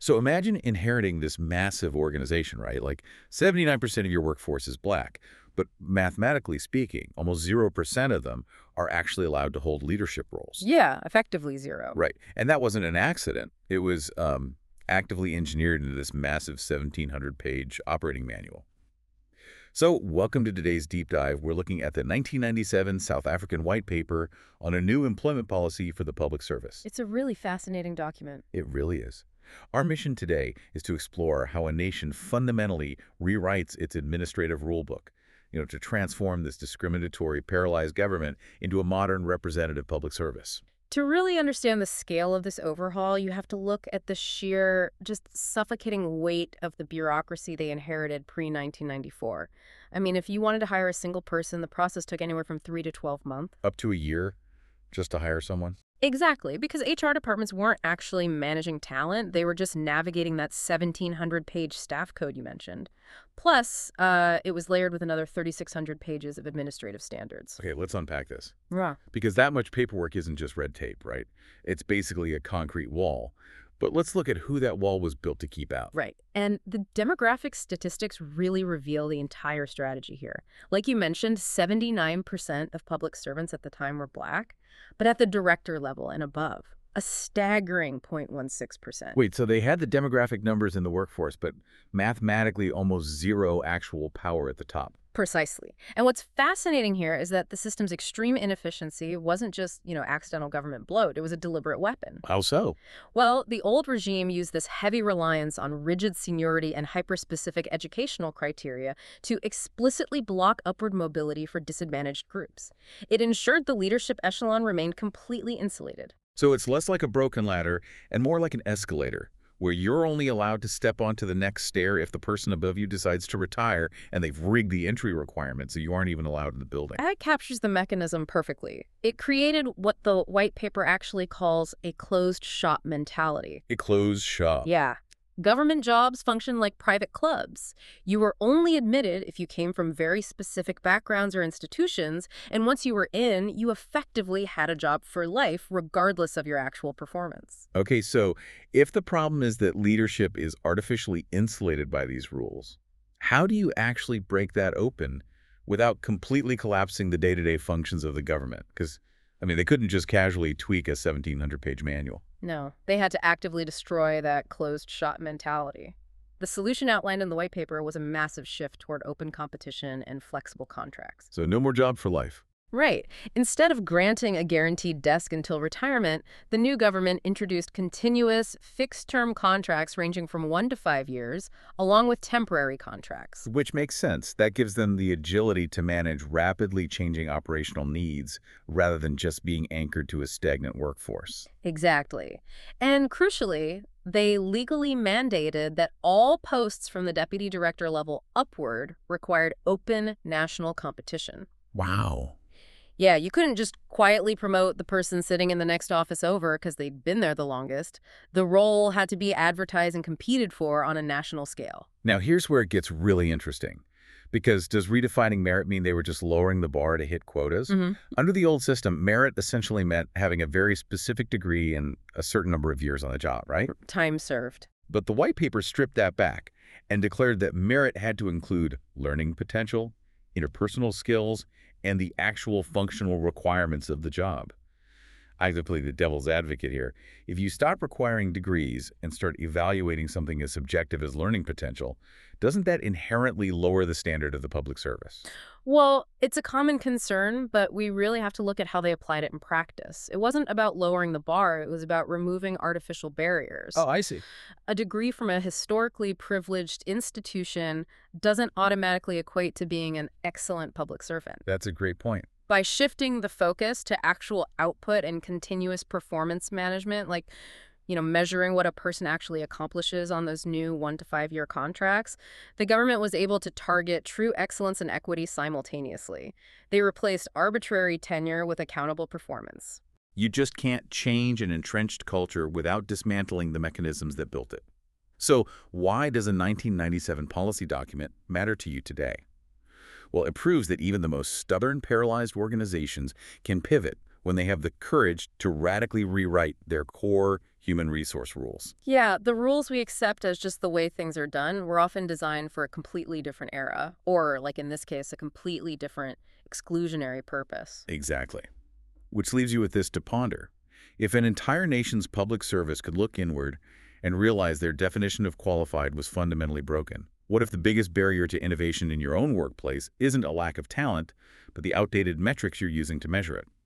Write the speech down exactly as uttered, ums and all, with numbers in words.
So imagine inheriting this massive organization, right? Like seventy-nine percent of your workforce is black, but mathematically speaking, almost zero percent of them are actually allowed to hold leadership roles. Yeah, effectively zero. Right. And that wasn't an accident. It was um, actively engineered into this massive seventeen hundred page operating manual. So welcome to today's deep dive. We're looking at the nineteen ninety-seven South African White Paper on a new employment policy for the public service. It's a really fascinating document. It really is. Our mission today is to explore how a nation fundamentally rewrites its administrative rulebook, you know, to transform this discriminatory, paralyzed government into a modern representative public service. To really understand the scale of this overhaul, you have to look at the sheer, just suffocating weight of the bureaucracy they inherited pre nineteen ninety-four. I mean, if you wanted to hire a single person, the process took anywhere from three to twelve months. Up to a year just to hire someone? Exactly, because H R departments weren't actually managing talent. They were just navigating that seventeen hundred page staff code you mentioned. Plus, uh, it was layered with another thirty-six hundred pages of administrative standards. Okay, let's unpack this. Yeah. Because that much paperwork isn't just red tape, right? It's basically a concrete wall. But let's look at who that wall was built to keep out. Right. And the demographic statistics really reveal the entire strategy here. Like you mentioned, seventy-nine percent of public servants at the time were black, but at the director level and above, a staggering zero point one six percent. Wait, so they had the demographic numbers in the workforce, but mathematically almost zero actual power at the top. Precisely. And what's fascinating here is that the system's extreme inefficiency wasn't just, you know, accidental government bloat. It was a deliberate weapon. How so? Well, the old regime used this heavy reliance on rigid seniority and hyper-specific educational criteria to explicitly block upward mobility for disadvantaged groups. It ensured the leadership echelon remained completely insulated. So it's less like a broken ladder and more like an escalator, where you're only allowed to step onto the next stair if the person above you decides to retire and they've rigged the entry requirements so you aren't even allowed in the building. That captures the mechanism perfectly. It created what the white paper actually calls a closed shop mentality. A closed shop. Yeah. Government jobs function like private clubs. You were only admitted if you came from very specific backgrounds or institutions, and once you were in, you effectively had a job for life, regardless of your actual performance. Okay, so if the problem is that leadership is artificially insulated by these rules, how do you actually break that open without completely collapsing the day-to-day functions of the government? Because, I mean, they couldn't just casually tweak a seventeen hundred page manual. No, they had to actively destroy that closed shop mentality. The solution outlined in the white paper was a massive shift toward open competition and flexible contracts. So no more job for life. Right. Instead of granting a guaranteed desk until retirement, the new government introduced continuous, fixed-term contracts ranging from one to five years, along with temporary contracts. Which makes sense. That gives them the agility to manage rapidly changing operational needs rather than just being anchored to a stagnant workforce. Exactly. And crucially, they legally mandated that all posts from the deputy director level upward required open national competition. Wow. Yeah, you couldn't just quietly promote the person sitting in the next office over because they'd been there the longest. The role had to be advertised and competed for on a national scale. Now, here's where it gets really interesting. Because does redefining merit mean they were just lowering the bar to hit quotas? Mm-hmm. Under the old system, merit essentially meant having a very specific degree and a certain number of years on the job, right? Time served. But the white paper stripped that back and declared that merit had to include learning potential, interpersonal skills, and the actual functional requirements of the job. I have to play the devil's advocate here. If you stop requiring degrees and start evaluating something as subjective as learning potential, doesn't that inherently lower the standard of the public service? Well, it's a common concern, but we really have to look at how they applied it in practice. It wasn't about lowering the bar, it was about removing artificial barriers. Oh, I see. A degree from a historically privileged institution doesn't automatically equate to being an excellent public servant. That's a great point. By shifting the focus to actual output and continuous performance management, like, you know, measuring what a person actually accomplishes on those new one to five year contracts, the government was able to target true excellence and equity simultaneously. They replaced arbitrary tenure with accountable performance. You just can't change an entrenched culture without dismantling the mechanisms that built it. So why does a nineteen ninety-seven policy document matter to you today? Well, it proves that even the most stubborn, paralyzed organizations can pivot when they have the courage to radically rewrite their core human resource rules. Yeah, the rules we accept as just the way things are done were often designed for a completely different era, or, like in this case, a completely different exclusionary purpose. Exactly. Which leaves you with this to ponder. If an entire nation's public service could look inward and realize their definition of qualified was fundamentally broken, what if the biggest barrier to innovation in your own workplace isn't a lack of talent, but the outdated metrics you're using to measure it?